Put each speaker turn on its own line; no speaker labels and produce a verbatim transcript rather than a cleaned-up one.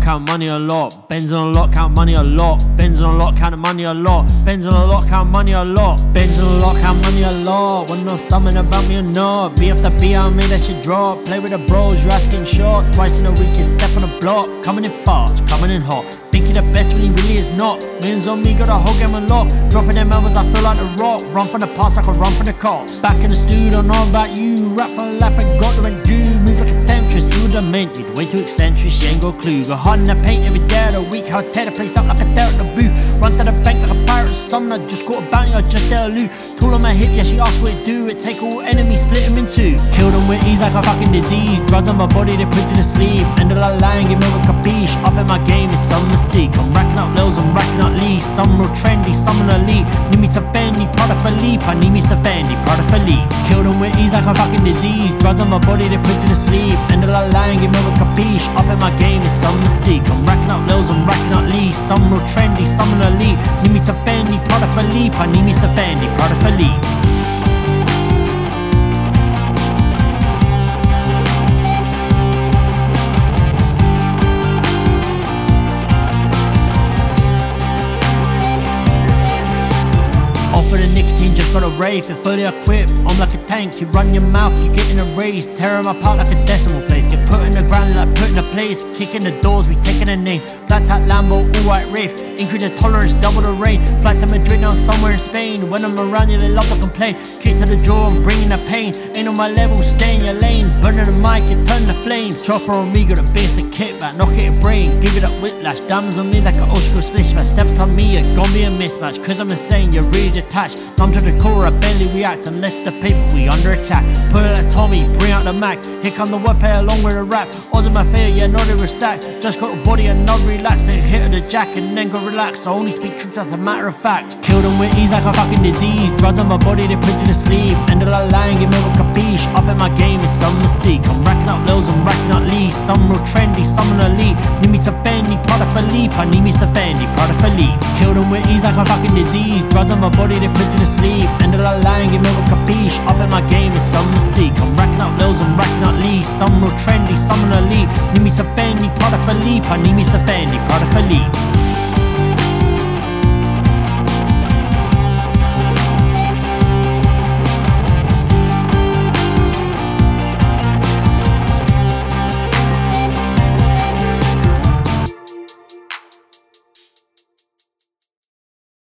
count money a lot. Benz on a lot, count money a lot. Benz on a lot, count money a lot. Benz on a lot, count money a lot. Benz on a lot, count money a lot. Wanna know something about me or not? B after B, I made that shit drop. Play with the bros, you're asking short. Twice in a week, you step on the block. Coming in fast, coming in hot. Thinking the best when he really is not. Millions on me, got a whole game unlocked. Dropping them albums, I feel like the rock. Run from the past, I can run from the cops. Back in the studio, don't know about you. Rap for life, I got the rent due. Move like a temptress, evil demented. Way too eccentric, she ain't got a clue. Go hard in the paint every day of the week. How I tear the place up like a dare at the booth. Run to the bank like a pirate summoner. Just caught a bounty, I just dare loot. Tool on my hip, yeah, she asked what it do. It take all enemies, split them in two. Kill them with ease like a fucking disease. Drugs on my body, they put to the sleep. End of the line, give me a capiche. Up in my game, it's some mystique. I'm racking up lils, I'm racking up leads. Some real trendy, some an elite. Need me some Fendi, Prada Philippe. I need me some Fendi, Prada Philippe. Kill them with ease like a fucking disease. Drugs on my body, they put to the sleep. End of the line, give me a capiche. Up in my game, it's some mystique. I'm racking up lils, I'm racking up leads. Some real trendy, some an elite. Need me some Fendi, Prada Philippe. I need me some Fendi, Prada Philippe. For the nicotine, just got a rave and fully equipped. I'm like a tank, you run your mouth, you get in a race. Tear 'em apart like a decimal place. Get put in the ground like put in a place. Kicking the doors, we taking the names. Flat that Lambo, all white rave. Increase the tolerance, double the rate. Flight to Madrid, now somewhere in Spain. When I'm around you, they love to complain. Kick to the jaw, I'm bringing the pain. Ain't on my level, stay in your lane. Burning the mic, and turn the flames. Chopper on me, got a basic kit back. Knock it in brain, give it up whiplash. Diamonds on me like an old school splish back. Steps on me, it's gonna be a mismatch. Cause I'm insane, you're really detached. Come to the core, I barely react unless the paper we under attack. Put it like Tommy, bring out the Mac. Here come the weapon along with the rap. Odds in my favor, yeah, not a stack. Just got a body and not relaxed. Then hit of the jack and then go relax. I only speak truth as a matter of fact. Kill them with ease like a fucking disease. Drugs on my body, they put to the sleep. End of the line, give me a capiche. Up in my game, it's some mystique. I'm racking up lils, I'm racking up leads. Some real trendy, some an elite. Need me some Fendi, Prada Philippe. I need me some Fendi, Prada Philippe. Kill them with ease like a fucking disease. Drugs on my body, they put to the sleep. End of the line, give me a capiche. Up in my game, it's some mystique. I'm racking up lils, I'm racking up leads. Some real trendy, some an elite. Need me some Fendi, Prada Philippe. I need me some Fendi, Prada Philippe.